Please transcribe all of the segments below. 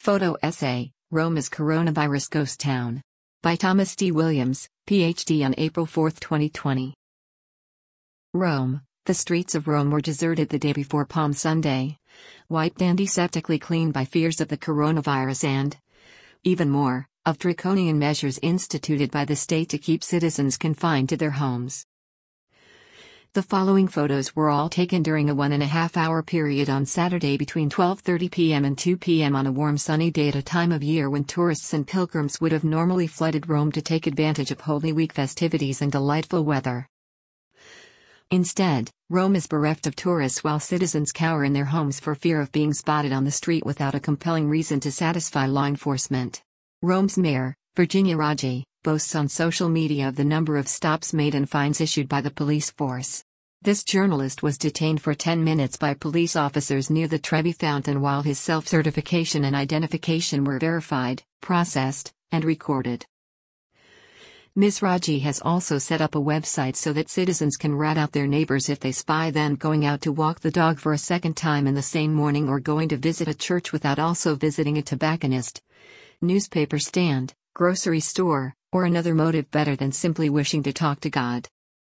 Photo essay, Rome is Coronavirus Ghost Town. By Thomas D. Williams, Ph.D. on April 4, 2020. Rome. The streets of Rome were deserted the day before Palm Sunday, wiped and aseptically cleaned by fears of the coronavirus and, even more, of draconian measures instituted by the state to keep citizens confined to their homes. The following photos were all taken during a 1.5-hour period on Saturday between 12:30 p.m. and 2 p.m. on a warm sunny day at a time of year when tourists and pilgrims would have normally flooded Rome to take advantage of Holy Week festivities and delightful weather. Instead, Rome is bereft of tourists while citizens cower in their homes for fear of being spotted on the street without a compelling reason to satisfy law enforcement. Rome's mayor, Virginia Raggi, boasts on social media of the number of stops made and fines issued by the police force. This journalist was detained for 10 minutes by police officers near the Trevi Fountain while his self-certification and identification were verified, processed, and recorded. Ms. Raggi has also set up a website so that citizens can rat out their neighbors if they spy them going out to walk the dog for a second time in the same morning or going to visit a church without also visiting a tobacconist, newspaper stand, grocery store, or another motive better than simply wishing to talk to God.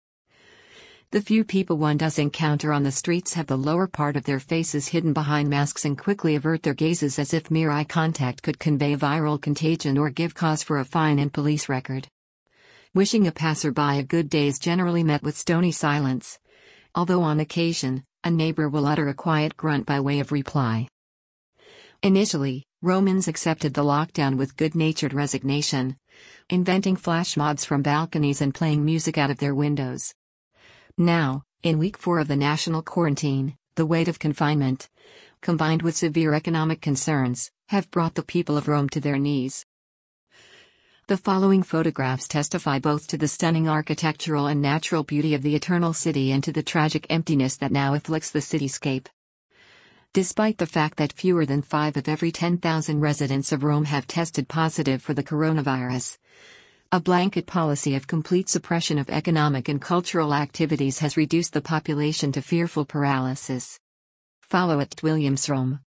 The few people one does encounter on the streets have the lower part of their faces hidden behind masks and quickly avert their gazes as if mere eye contact could convey viral contagion or give cause for a fine and police record. Wishing a passerby a good day is generally met with stony silence, although on occasion, a neighbor will utter a quiet grunt by way of reply. Initially, Romans accepted the lockdown with good-natured resignation, inventing flash mobs from balconies and playing music out of their windows. Now, in week 4 of the national quarantine, the weight of confinement, combined with severe economic concerns, have brought the people of Rome to their knees. The following photographs testify both to the stunning architectural and natural beauty of the Eternal City and to the tragic emptiness that now afflicts the cityscape. Despite the fact that fewer than 5 of every 10,000 residents of Rome have tested positive for the coronavirus, a blanket policy of complete suppression of economic and cultural activities has reduced the population to fearful paralysis. Follow @WilliamsRome.